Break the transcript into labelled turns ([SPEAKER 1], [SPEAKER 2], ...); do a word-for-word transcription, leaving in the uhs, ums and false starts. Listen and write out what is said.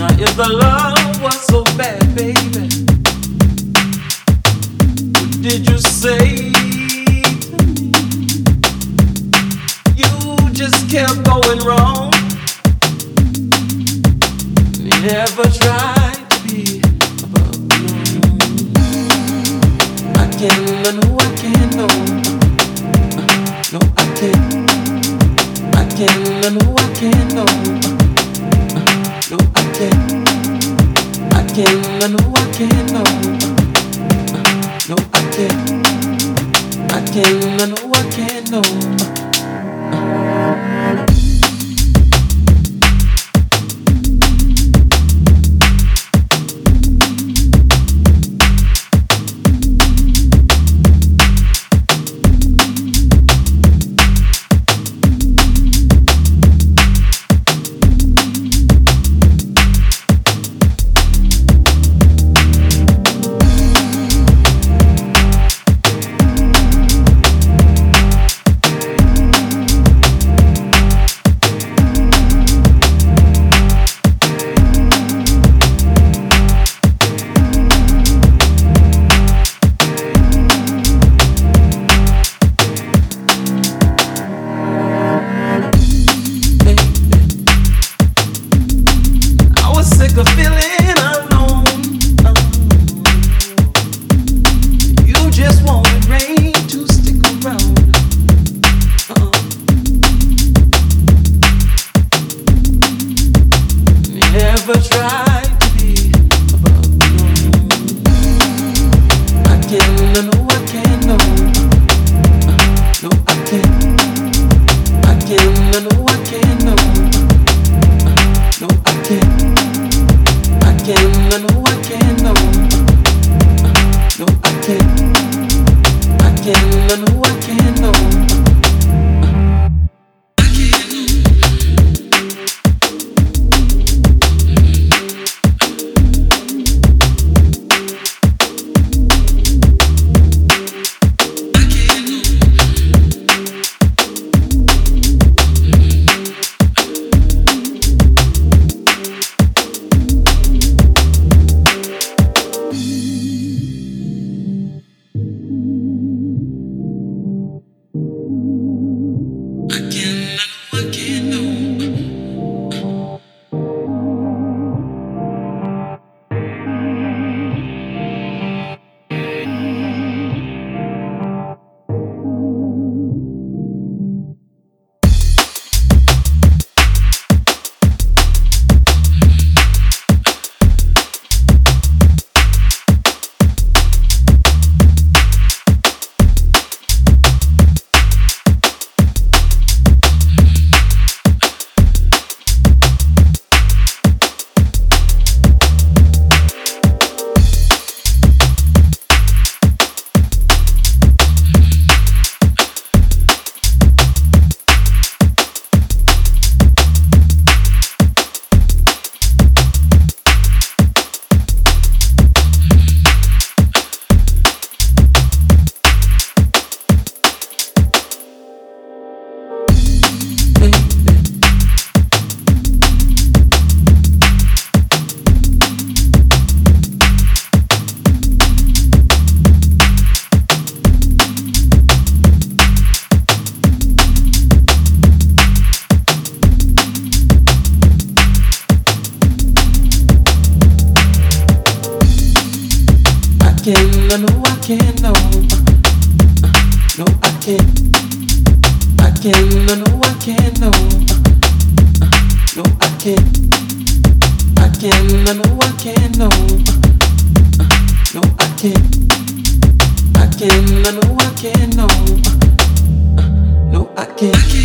[SPEAKER 1] If the love was so bad, baby, what did you say to me? You just kept going wrong. You never tried to be above me. I can't, no, I can't, no. No, I can't. I can't, no, I can't, no. No, I can't. I can't, no, I can't, no. No, I can't. I can't, no, I can't, no.
[SPEAKER 2] I can't.